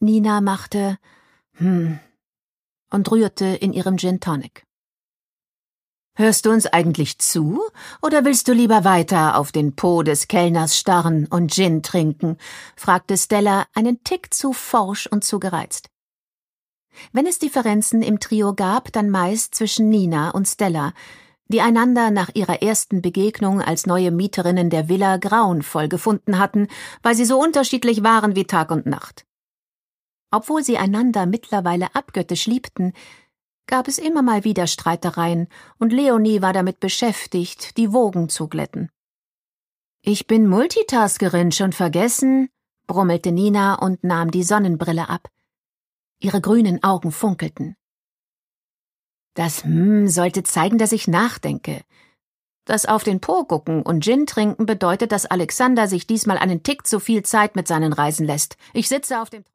Nina machte und rührte in ihrem Gin Tonic. »Hörst du uns eigentlich zu, oder willst du lieber weiter auf den Po des Kellners starren und Gin trinken?« fragte Stella, einen Tick zu forsch und zu gereizt. Wenn es Differenzen im Trio gab, dann meist zwischen Nina und Stella, die einander nach ihrer ersten Begegnung als neue Mieterinnen der Villa grauenvoll gefunden hatten, weil sie so unterschiedlich waren wie Tag und Nacht. Obwohl sie einander mittlerweile abgöttisch liebten, gab es immer mal wieder Streitereien, und Leonie war damit beschäftigt, die Wogen zu glätten. »Ich bin Multitaskerin, schon vergessen?« brummelte Nina und nahm die Sonnenbrille ab. Ihre grünen Augen funkelten. »Das sollte zeigen, dass ich nachdenke. Das auf den Po gucken und Gin trinken bedeutet, dass Alexander sich diesmal einen Tick zu viel Zeit mit seinen Reisen lässt. Ich sitze auf dem